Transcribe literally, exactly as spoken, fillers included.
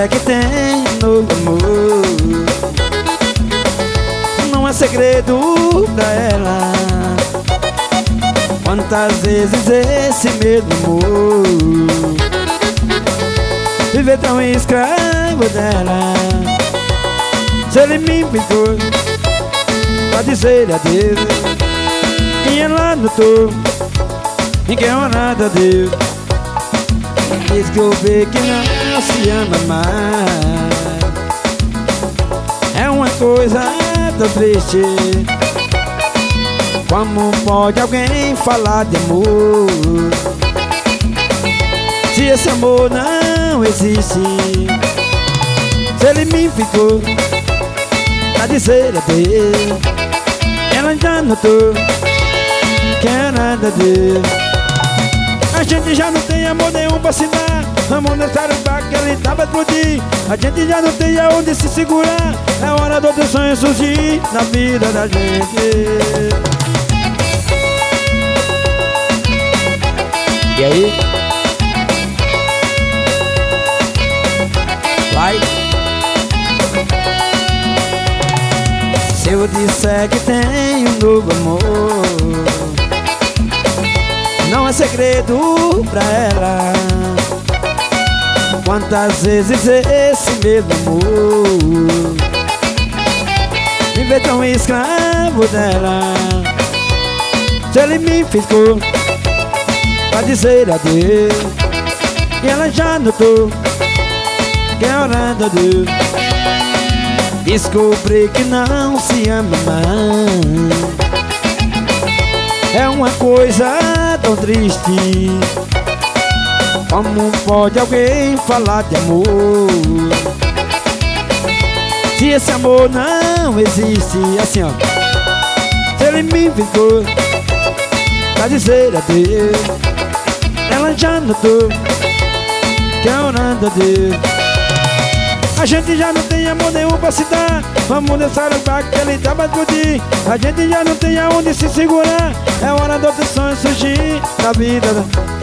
disser que tem novo amor, não é segredo pra ela. Quantas vezes esse mesmo amor viver tão escravo dela. Se ele me pintou pra dizer adeus e ela notou ninguém é nada a Deus. Diz que eu vejo que não se ama mais. É uma coisa tão triste. Como pode alguém falar de amor se esse amor não existe? Se ele me ficou pra dizer adeus, ela já notou que é nada Deus. A gente já não tem amor nenhum pra se dar. Vamos nessa lugar que ele tava explodir. A gente já não tem aonde se segurar. É hora do outro sonho surgir na vida da gente. E aí? Vai. Se eu disser que tem um novo amor, não é segredo pra ela. Quantas vezes esse mesmo amor viver tão escravo dela. Se ele me ficou pra dizer adeus e ela já notou que é hora de Deus. Descobri que não se ama mais. É uma coisa tão triste. Como pode alguém falar de amor se esse amor não existe? Assim ó, se ele me ficou pra dizer adeus, ela já notou que é hora de Deus. A gente já não tem amor nenhum pra se dar. Vamos nessa lugar que ele tava explodir. A gente já não tem aonde se segurar. É hora do outro sonho surgir na vida.